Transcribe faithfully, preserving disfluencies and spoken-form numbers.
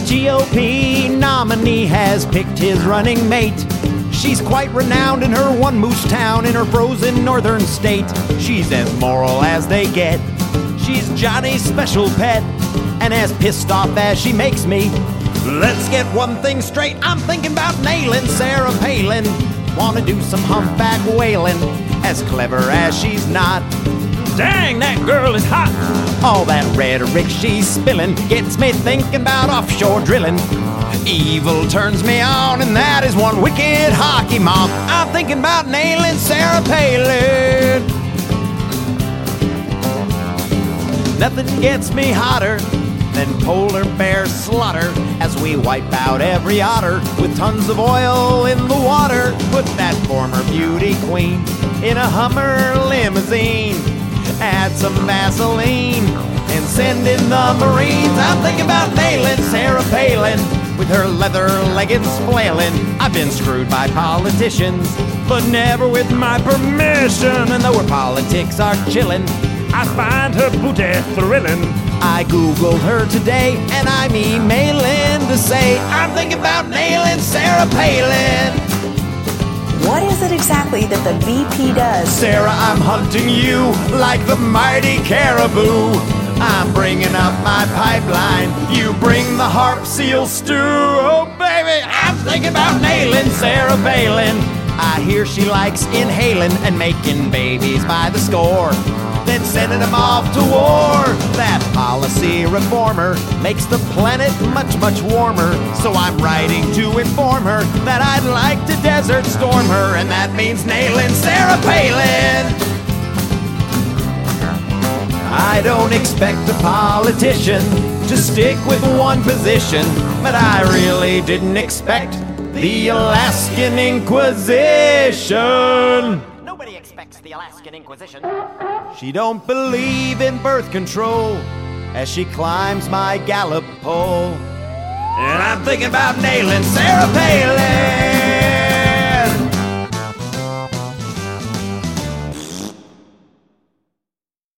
G O P nominee has picked his running mate. She's quite renowned in her one moose town in her frozen northern state. She's as moral as they get. She's Johnny's special pet, and as pissed off as she makes me, let's get one thing straight. I'm thinking about nailing Sarah Palin. Wanna do some humpback whaling, as clever as she's not. Dang, that girl is hot. All that rhetoric she's spilling gets me thinking about offshore drilling. Evil turns me on, and that is one wicked hockey mom. I'm thinking about nailing Sarah Palin. Nothing gets me hotter than polar bear slaughter, as we wipe out every otter with tons of oil in the water. Put that former beauty queen in a Hummer limousine, add some Vaseline, and send in the Marines. I'm thinking about nailing Sarah Palin with her leather leggings flailing. I've been screwed by politicians, but never with my permission. And though her politics are chillin', I find her booty thrilling. I googled her today, and I'm emailing to say I'm thinking about nailing Sarah Palin. What is it exactly that the V P does? Sarah, I'm hunting you like the mighty caribou. I'm bringing up my pipeline, you bring the harp seal stew. Oh baby, I'm thinking about nailing Sarah Palin. I hear she likes inhaling and making babies by the score, then sending them off to war. That policy reformer makes the planet much, much warmer. So I'm writing to inform her that I'd like to desert storm her, and that means nailing Sarah Palin. I don't expect a politician to stick with one position, but I really didn't expect the Alaskan Inquisition. Nobody expects the Alaskan Inquisition. She don't believe in birth control as she climbs my Gallup poll. And I'm thinking about nailing Sarah Palin.